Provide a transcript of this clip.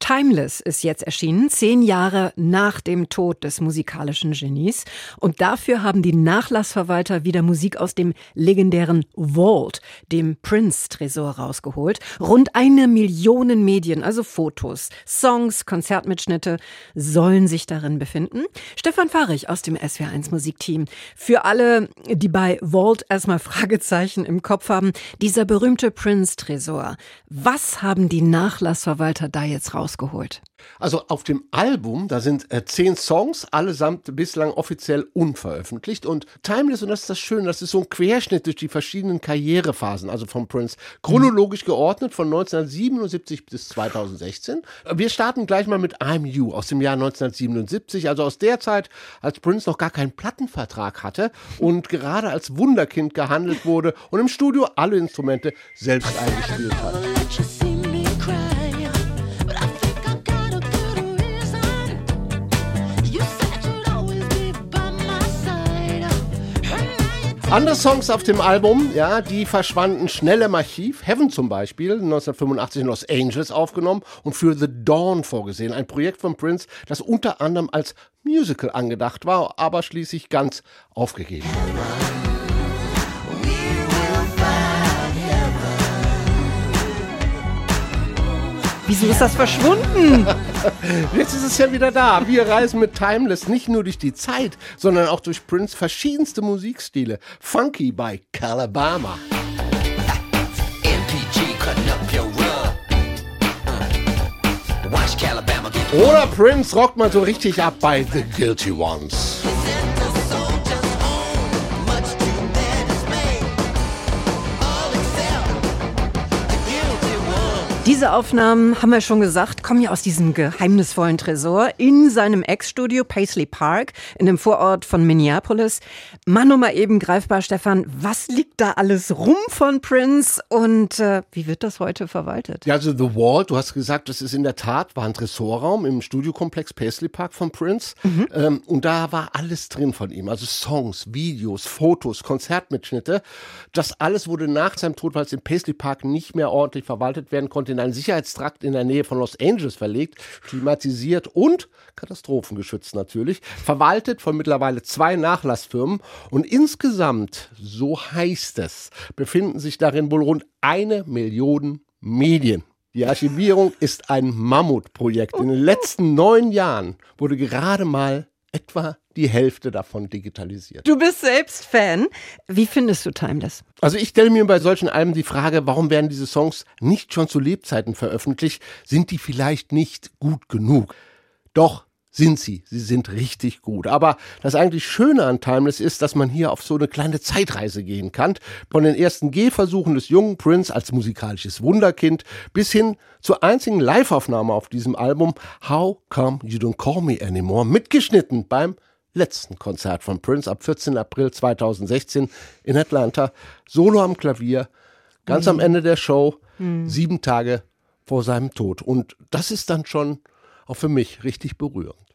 Timeless ist jetzt erschienen, 10 Jahre nach dem Tod des musikalischen Genies. Und dafür haben die Nachlassverwalter wieder Musik aus dem legendären Vault, dem Prince-Tresor, rausgeholt. Rund 1 Million Medien, also Fotos, Songs, Konzertmitschnitte, sollen sich darin befinden. Stefan Fahrig aus dem SWR1 Musikteam. Für alle, die bei Vault erstmal Fragezeichen im Kopf haben, dieser berühmte Prince-Tresor. Was haben die Nachlassverwalter da jetzt rausgeholt? Also auf dem Album, da sind 10 Songs, allesamt bislang offiziell unveröffentlicht. Und Timeless, und das ist das Schöne, das ist so ein Querschnitt durch die verschiedenen Karrierephasen, also von Prince, chronologisch geordnet von 1977 bis 2016. Wir starten gleich mal mit I'm You aus dem Jahr 1977, also aus der Zeit, als Prince noch gar keinen Plattenvertrag hatte und gerade als Wunderkind gehandelt wurde und im Studio alle Instrumente selbst eingespielt hat. Andere Songs auf dem Album, ja, die verschwanden schnell im Archiv. Heaven zum Beispiel, 1985 in Los Angeles aufgenommen und für The Dawn vorgesehen. Ein Projekt von Prince, das unter anderem als Musical angedacht war, aber schließlich ganz aufgegeben. Wieso ist das verschwunden? Jetzt ist es ja wieder da. Wir reisen mit Timeless nicht nur durch die Zeit, sondern auch durch Prince verschiedenste Musikstile. Funky bei Calabama. Oder Prince rockt mal so richtig ab bei The Guilty Ones. Diese Aufnahmen, haben wir schon gesagt, kommen ja aus diesem geheimnisvollen Tresor in seinem Ex-Studio Paisley Park in dem Vorort von Minneapolis. Mach nur mal eben greifbar, Stefan, was liegt da alles rum von Prince und wie wird das heute verwaltet? Ja, also The Vault, du hast gesagt, das ist in der Tat, war ein Tresorraum im Studiokomplex Paisley Park von Prince. Und da war alles drin von ihm, also Songs, Videos, Fotos, Konzertmitschnitte. Das alles wurde nach seinem Tod, weil es im Paisley Park nicht mehr ordentlich verwaltet werden konnte, in einen Sicherheitstrakt in der Nähe von Los Angeles verlegt, klimatisiert und katastrophengeschützt natürlich, verwaltet von mittlerweile 2 Nachlassfirmen und insgesamt, so heißt es, befinden sich darin wohl rund 1 Million Medien. Die Archivierung ist ein Mammutprojekt. In den letzten 9 Jahren wurde gerade mal etwa die Hälfte davon digitalisiert. Du bist selbst Fan. Wie findest du Timeless? Also ich stelle mir bei solchen Alben die Frage, warum werden diese Songs nicht schon zu Lebzeiten veröffentlicht? Sind die vielleicht nicht gut genug? Doch sind sie. Sie sind richtig gut. Aber das eigentlich Schöne an Timeless ist, dass man hier auf so eine kleine Zeitreise gehen kann. Von den ersten Gehversuchen des jungen Prince als musikalisches Wunderkind bis hin zur einzigen Liveaufnahme auf diesem Album How Come You Don't Call Me Anymore, mitgeschnitten beim letzten Konzert von Prince ab 14. April 2016 in Atlanta. Solo am Klavier, ganz am Ende der Show, 7 Tage vor seinem Tod. Und das ist dann schon auch für mich richtig berührend.